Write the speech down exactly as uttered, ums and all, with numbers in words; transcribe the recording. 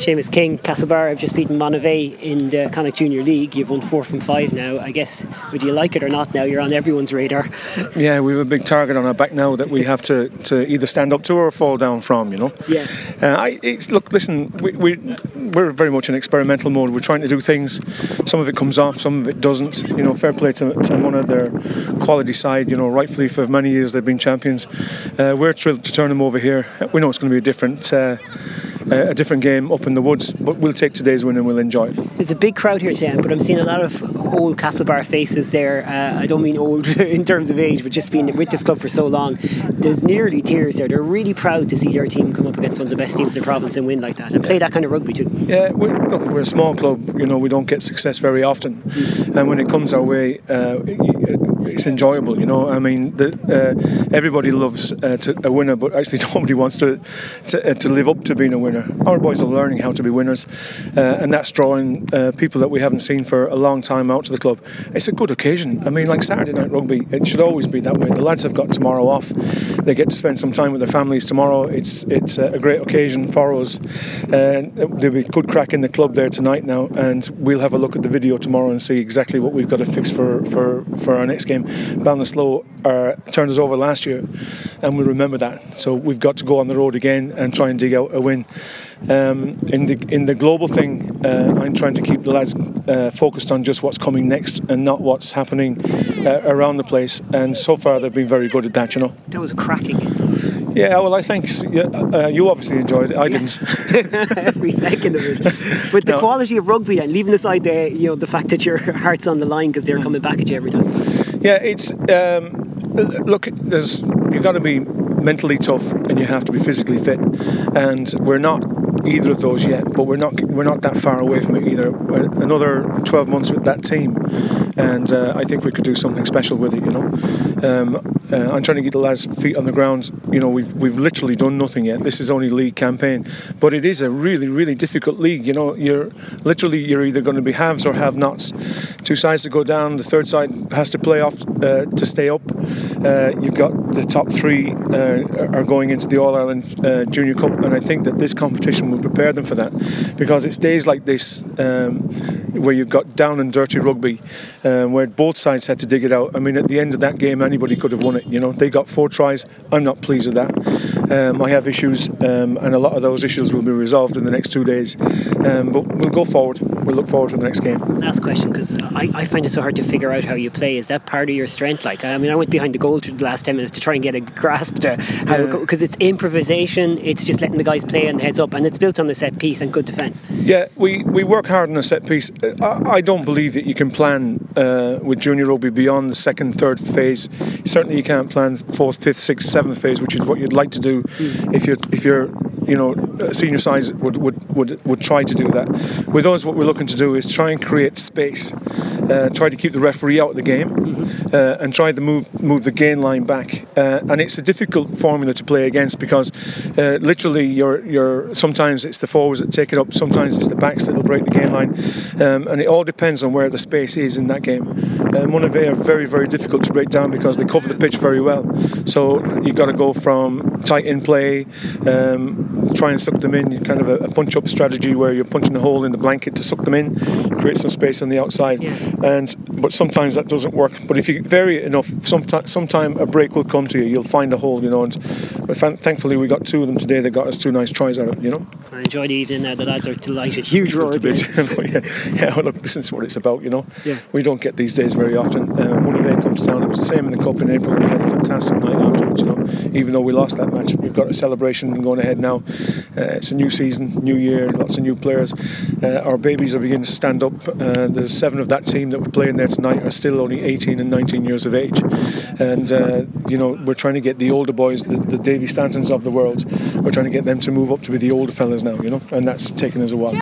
Seamus King, Castlebar have just beaten Monivea in the Connacht Junior League. You've won four from five now. I guess, whether you like it or not now, you're on everyone's radar. Yeah, we have a big target on our back now that we have to, to either stand up to or fall down from, you know. Yeah. Uh, I, it's, look, listen, we, we, we're very much in experimental mode. We're trying to do things. Some of it comes off, some of it doesn't. You know, fair play to, to one of their quality side. You know, rightfully for many years they've been champions. Uh, we're thrilled to turn them over here. We know it's going to be a different... Uh, a different game up in the woods, but we'll take today's win and we'll enjoy it. There's a big crowd here today, but I'm seeing a lot of old Castlebar faces there. uh, I don't mean old in terms of age, but just being with this club for so long. There's nearly tears there. They're really proud to see their team come up against one of the best teams in the province and win like that and play that kind of rugby too. Yeah, we're, look, we're a small club, you know, we don't get success very often, mm. and when it comes our way, uh, it's enjoyable, you know. I mean, the, uh, everybody loves uh, to, a winner, but actually nobody wants to to, uh, to live up to being a winner. Our boys are learning how to be winners, uh, and that's drawing uh, people that we haven't seen for a long time out to the club. It's a good occasion. I mean, like Saturday night rugby, it should always be that way. The lads have got tomorrow off. They get to spend some time with their families tomorrow. It's it's a great occasion for us. Uh, there'll be good crack in the club there tonight now, and we'll have a look at the video tomorrow and see exactly what we've got to fix for, for, for our next game. Ballinasloe uh, turned us over last year, and we'll remember that. So we've got to go on the road again and try and dig out a win. Um, in the in the global thing, uh, I'm trying to keep the lads uh, focused on just what's coming next and not what's happening uh, around the place. And so far, they've been very good at that. You know. That was cracking. Yeah, well, I think yeah, uh, you obviously enjoyed it. I yeah. didn't. Every second of it. But the no. quality of rugby, then, leaving aside the you know the fact that your heart's on the line because they're mm. coming back at you every time. Yeah, it's um, look. There's you've got to be mentally tough and you have to be physically fit, and we're not either of those yet. But we're not we're not that far away from it either. We're another twelve months with that team, and uh, I think we could do something special with it. You know, um, uh, I'm trying to get the lads' feet on the ground. You know, we've we've literally done nothing yet. This is only league campaign, but it is a really really difficult league. You know, you're literally you're either going to be haves or have-nots. Two sides to go down. The third side has to play off uh, to stay up. Uh, you've got the top three uh, are going into the All Ireland uh, Junior Cup, and I think that this competition will prepare them for that, because it's days like this um, where you've got down and dirty rugby, um, where both sides had to dig it out. I mean, at the end of that game, anybody could have won it. You know, they got four tries. I'm not pleased with that. Um, I have issues, um, and a lot of those issues will be resolved in the next two days. Um, but we'll go forward. We'll look forward to the next game. Last question, because I, I find it so hard to figure out how you play. Is that part of your strength? Like, I mean, I went behind the goal through the last ten minutes to try and get a grasp to how yeah. it goes, because it's improvisation. It's just letting the guys play and the heads up, and it's built on the set piece and good defence. Yeah, we, we work hard on the set piece. I, I don't believe that you can plan uh, with junior rugby beyond the second, third phase. Certainly, you can't plan fourth, fifth, sixth, seventh phase, which is what you'd like to do mm. if you're if you're you know senior sides would, would would would try to do that. With us, what we're looking to do is try and create space, uh, try to keep the referee out of the game, mm-hmm. uh, and try to move move the gain line back. Uh, and it's a difficult formula to play against, because uh, literally you're you're sometimes it's the forwards that take it up, sometimes it's the backs that will break the gain line, um, and it all depends on where the space is in that game. Uh, Monivea are very very difficult to break down because they cover the pitch very well. So you've got to go from tight in play, um, try and suck them in, kind of a, a punch up strategy where you're punching a hole in the blanket to suck them in, create some space on the outside. Yeah. And but sometimes that doesn't work. But if you vary it enough, sometime sometime a break will come to you. You'll find a hole, you know. And thankfully we got two of them today. They got us two nice tries out of it, you know. I enjoyed the evening. Uh, the lads are delighted. Huge roar. yeah, yeah. Well, look, this is what it's about, you know. Yeah. We don't get these days very often. Uh, Monivea comes down. It was the same in the cup in April. We had a fantastic night afterwards, you know. Even though we lost that match, we've got a celebration going ahead now. Uh, it's a new season, new year, lots of new players. Uh, our babies are beginning to stand up. Uh, there's seven of that team that were playing there tonight are still only eighteen and nineteen years of age, and uh, you know, we're trying to get the older boys, the, the Davy Stantons of the world, we're trying to get them to move up to be the older fellas now, you know, and that's taken us a while.